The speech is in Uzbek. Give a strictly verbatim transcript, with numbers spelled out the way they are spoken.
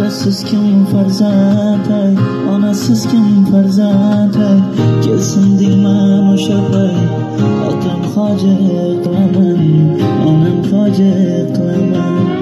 Otasiz kim farzand ay, onasiz kim farzand ay, kelsin deyman o'sha pay. Otam hojat qilaman, onam hojat qilaman.